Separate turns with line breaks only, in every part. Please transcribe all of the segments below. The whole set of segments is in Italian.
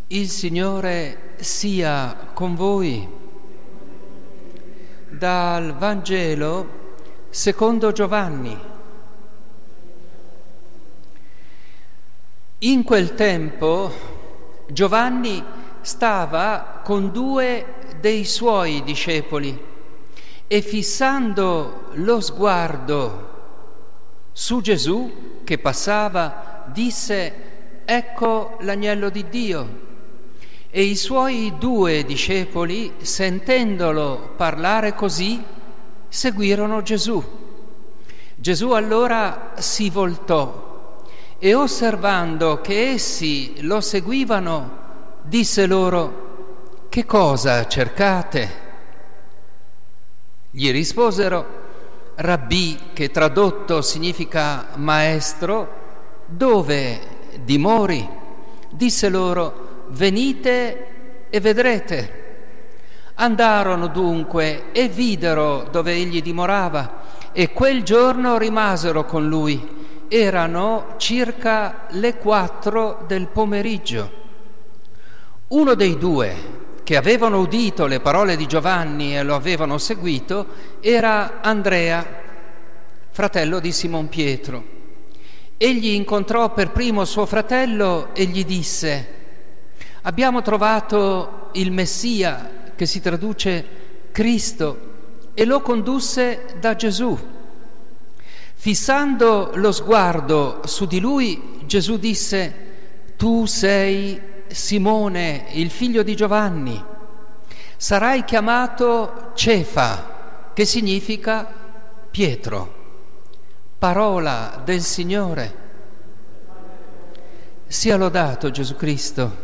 Il Signore sia con voi. Dal Vangelo secondo Giovanni. In quel tempo Giovanni stava con 2 dei suoi discepoli e fissando lo sguardo su Gesù che passava, disse: «Ecco l'agnello di Dio». E i suoi 2 discepoli, sentendolo parlare così, seguirono Gesù. Gesù allora si voltò e, osservando che essi lo seguivano, disse loro: «Che cosa cercate?» Gli risposero: «Rabbì», che tradotto significa maestro, «dove dimori?» Disse loro: «Venite e vedrete». Andarono dunque e videro dove egli dimorava, e quel giorno rimasero con lui. Erano circa le 4 del pomeriggio. Uno dei 2 che avevano udito le parole di Giovanni e lo avevano seguito era Andrea, fratello di Simon Pietro. Egli incontrò per primo suo fratello e gli disse: «Abbiamo trovato il Messia», che si traduce Cristo, e lo condusse da Gesù. Fissando lo sguardo su di lui, Gesù disse: «Tu sei Simone, il figlio di Giovanni. Sarai chiamato Cefa», che significa Pietro. Parola del Signore. Sia lodato Gesù Cristo.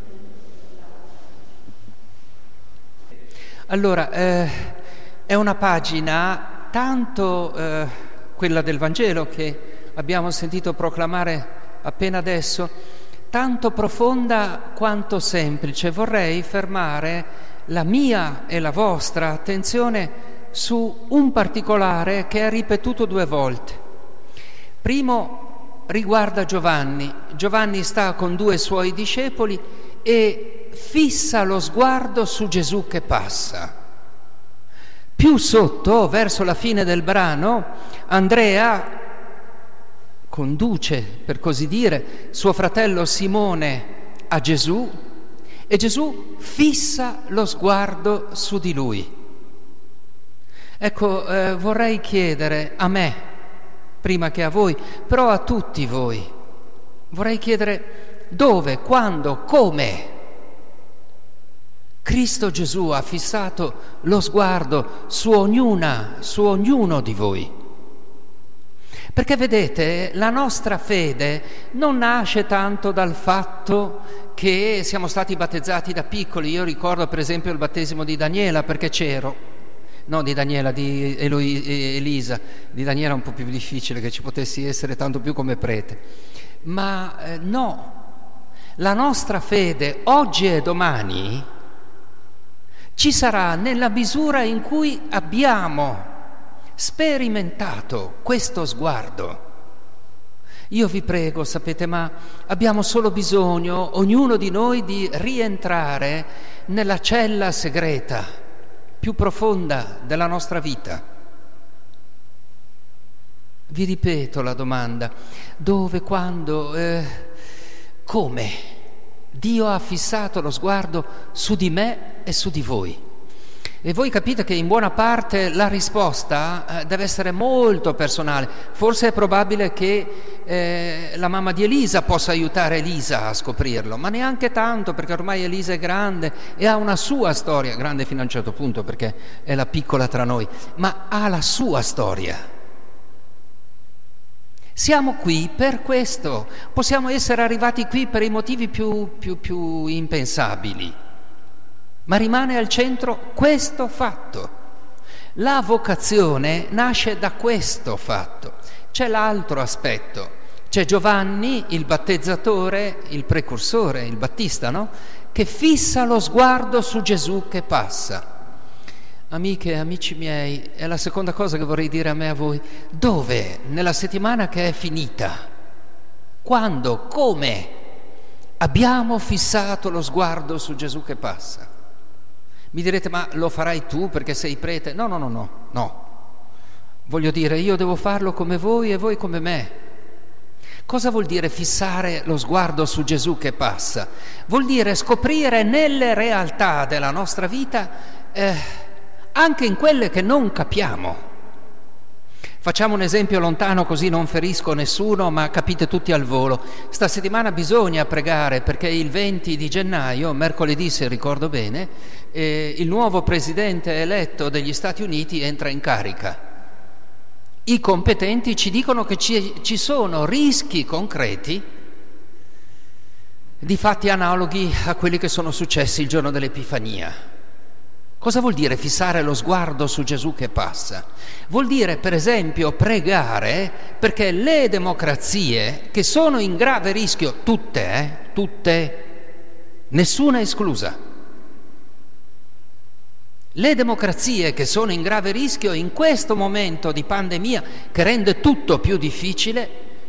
Allora, è una pagina tanto quella del Vangelo che abbiamo sentito proclamare appena adesso, tanto profonda quanto semplice. Vorrei fermare la mia e la vostra attenzione su un particolare che è ripetuto 2 volte. Primo riguarda Giovanni. Giovanni sta con 2 suoi discepoli e fissa lo sguardo su Gesù che passa. Più sotto, verso la fine del brano, Andrea conduce, per così dire, suo fratello Simone a Gesù e Gesù fissa lo sguardo su di lui. Ecco, vorrei chiedere a me, prima che a voi, però a tutti voi, vorrei chiedere: dove, quando, come Cristo Gesù ha fissato lo sguardo su ognuno di voi? Perché vedete, la nostra fede non nasce tanto dal fatto che siamo stati battezzati da piccoli. Io ricordo per esempio il battesimo di Daniela, perché c'ero, no di Daniela, di Elisa. Di Daniela è un po' più difficile che ci potessi essere, tanto più come prete. Ma no, la nostra fede oggi e domani ci sarà nella misura in cui abbiamo sperimentato questo sguardo. Io vi prego, sapete, ma abbiamo solo bisogno, ognuno di noi, di rientrare nella cella segreta più profonda della nostra vita. Vi ripeto la domanda: dove, quando, come Dio ha fissato lo sguardo su di me e su di voi? E voi capite che in buona parte la risposta deve essere molto personale. Forse è probabile che la mamma di Elisa possa aiutare Elisa a scoprirlo, ma neanche tanto, perché ormai Elisa è grande e ha una sua storia, grande fino a un certo punto perché è la piccola tra noi, ma ha la sua storia. Siamo qui per questo, possiamo essere arrivati qui per i motivi più impensabili, ma rimane al centro questo fatto. La vocazione nasce da questo fatto. C'è l'altro aspetto, c'è Giovanni, il battezzatore, il precursore, il battista, no? Che fissa lo sguardo su Gesù che passa. Amiche e amici miei, è la seconda cosa che vorrei dire a me e a voi: dove nella settimana che è finita, quando, come abbiamo fissato lo sguardo su Gesù che passa. Mi direte, ma lo farai tu perché sei prete? No. Voglio dire, io devo farlo come voi e voi come me. Cosa vuol dire fissare lo sguardo su Gesù che passa? Vuol dire scoprire nelle realtà della nostra vita, anche in quelle che non capiamo. Facciamo un esempio lontano così non ferisco nessuno, ma capite tutti al volo. Sta settimana bisogna pregare perché il 20 di gennaio, mercoledì se ricordo bene, il nuovo presidente eletto degli Stati Uniti entra in carica. I competenti ci dicono che ci sono rischi concreti di fatti analoghi a quelli che sono successi il giorno dell'Epifania. Cosa vuol dire fissare lo sguardo su Gesù che passa? Vuol dire, per esempio, pregare perché le democrazie che sono in grave rischio, tutte, nessuna esclusa, le democrazie che sono in grave rischio in questo momento di pandemia che rende tutto più difficile,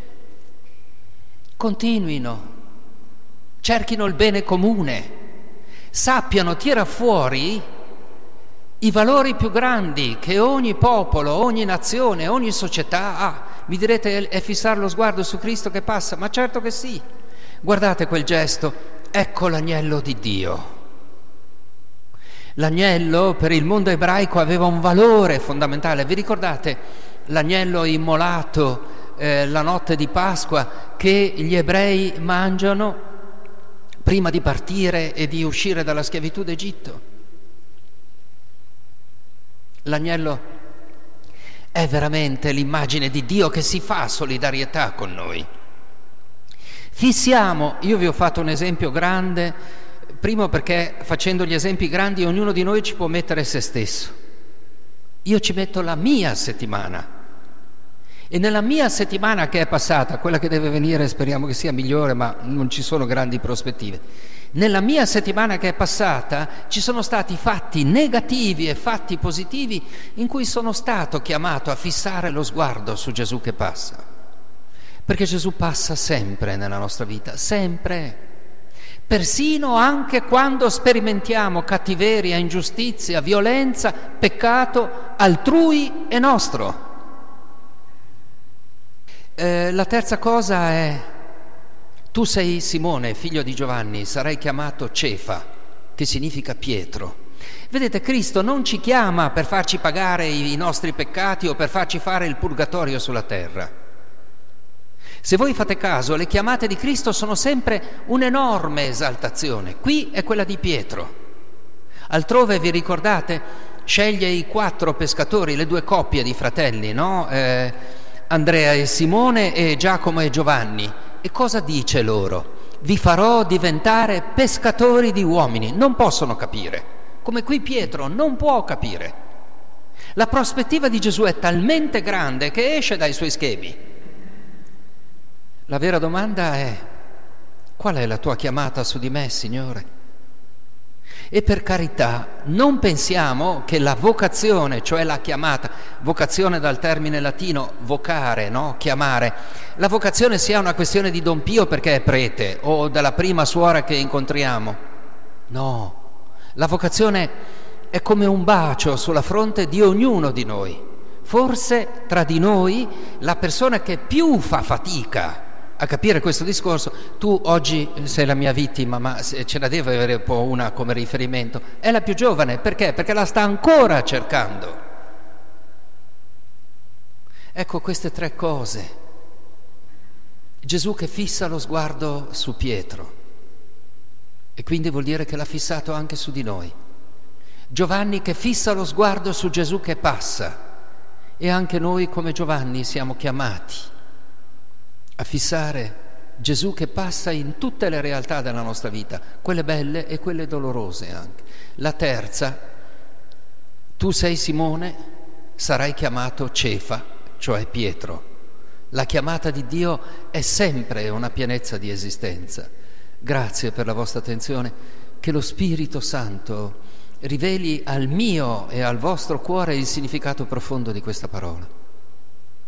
continuino, cerchino il bene comune, sappiano tirare fuori i valori più grandi che ogni popolo, ogni nazione, ogni società ha. Mi direte, è fissare lo sguardo su Cristo che passa? Ma certo che sì. Guardate quel gesto, ecco l'agnello di Dio. L'agnello per il mondo ebraico aveva un valore fondamentale. Vi ricordate l'agnello immolato la notte di Pasqua che gli ebrei mangiano prima di partire e di uscire dalla schiavitù d'Egitto? L'agnello è veramente l'immagine di Dio che si fa solidarietà con noi. Fissiamo, io vi ho fatto un esempio grande, primo perché facendo gli esempi grandi ognuno di noi ci può mettere se stesso. Io ci metto la mia settimana e nella mia settimana che è passata, quella che deve venire speriamo che sia migliore, ma non ci sono grandi prospettive. Nella mia settimana che è passata ci sono stati fatti negativi e fatti positivi in cui sono stato chiamato a fissare lo sguardo su Gesù che passa. Perché Gesù passa sempre nella nostra vita, sempre. Persino anche quando sperimentiamo cattiveria, ingiustizia, violenza, peccato altrui e nostro. La terza cosa è: tu sei Simone, figlio di Giovanni, sarai chiamato Cefa, che significa Pietro. Vedete, Cristo non ci chiama per farci pagare i nostri peccati o per farci fare il purgatorio sulla terra. Se voi fate caso, le chiamate di Cristo sono sempre un'enorme esaltazione. Qui è quella di Pietro. Altrove, vi ricordate, sceglie i 4 pescatori, le 2 coppie di fratelli, no? Andrea e Simone e Giacomo e Giovanni. E cosa dice loro? Vi farò diventare pescatori di uomini. Non possono capire, come qui Pietro non può capire. La prospettiva di Gesù è talmente grande che esce dai suoi schemi. La vera domanda è: qual è la tua chiamata su di me, Signore? E per carità, non pensiamo che la vocazione, cioè la chiamata, vocazione dal termine latino vocare, no? Chiamare, la vocazione sia una questione di Don Pio perché è prete o della prima suora che incontriamo. No, la vocazione è come un bacio sulla fronte di ognuno di noi. Forse tra di noi la persona che più fa fatica a capire questo discorso, tu oggi sei la mia vittima, ma ce la deve avere un po' una come riferimento, è la più giovane. Perché? Perché la sta ancora cercando. Ecco queste 3 cose. Gesù che fissa lo sguardo su Pietro, e quindi vuol dire che l'ha fissato anche su di noi. Giovanni che fissa lo sguardo su Gesù che passa, e anche noi come Giovanni siamo chiamati a fissare Gesù che passa in tutte le realtà della nostra vita, quelle belle e quelle dolorose anche. La terza: tu sei Simone, sarai chiamato Cefa, cioè Pietro. La chiamata di Dio è sempre una pienezza di esistenza. Grazie per la vostra attenzione, che lo Spirito Santo riveli al mio e al vostro cuore il significato profondo di questa parola.